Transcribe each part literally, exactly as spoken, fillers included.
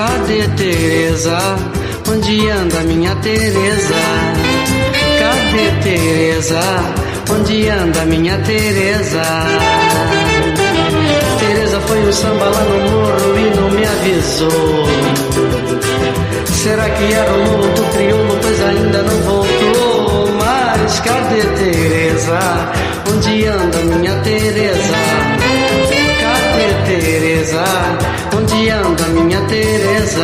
cadê Tereza? Onde anda minha Tereza? Cadê Tereza? Onde anda minha Tereza? Tereza foi um samba lá no morro e não me avisou. Será que era o novo do crioulo, pois ainda não voltou? Mas cadê Tereza? Onde anda minha Tereza? Cadê Tereza? Onde anda minha Tereza?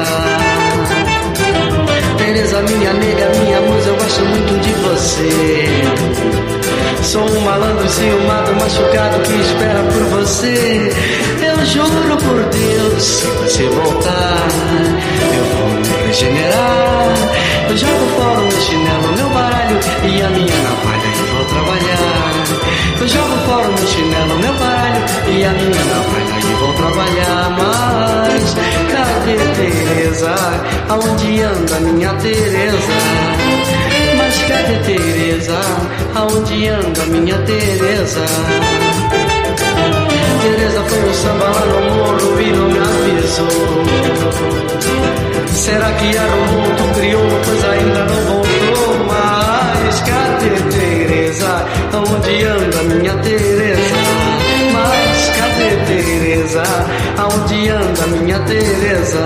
Tereza, minha nega, minha musa, eu gosto muito de você. Sou um malandro ciumado, machucado que espera por você. Eu juro por Deus, se você voltar, eu vou me regenerar. Eu jogo fora o meu chinelo, meu baralho e a minha navalha e vou trabalhar. Eu jogo fora o meu chinelo, meu baralho e a minha navalha e vou trabalhar. Mas cadê Tereza? Aonde anda minha Tereza? Mas cadê Tereza? Aonde anda minha Tereza? Tereza foi um samba lá no morro e não me avisou. Será que era o mundo crioulo, pois ainda não voltou? Mas cadê Tereza? Aonde anda minha Tereza? Mas cadê Tereza? Aonde anda minha Tereza?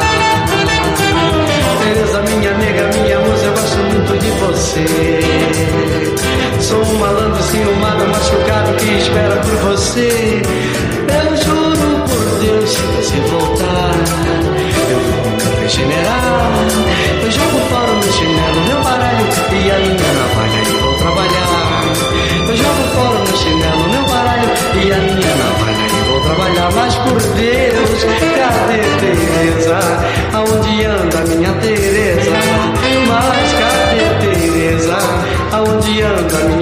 Tereza, minha nega, minha musa, eu gosto muito de você. Sou um malandro ciumado, machucado que espera por você. Eu juro por Deus, se você voltar, eu vou me regenerar. Eu jogo fora o meu chinelo, meu baralho e a minha navalha e vou trabalhar. Eu jogo fora o meu chinelo, meu baralho e a minha navalha e vou trabalhar. Mas por Deus, cadê Tereza? Aonde anda minha Tereza? Mas cadê Tereza? Aonde anda minha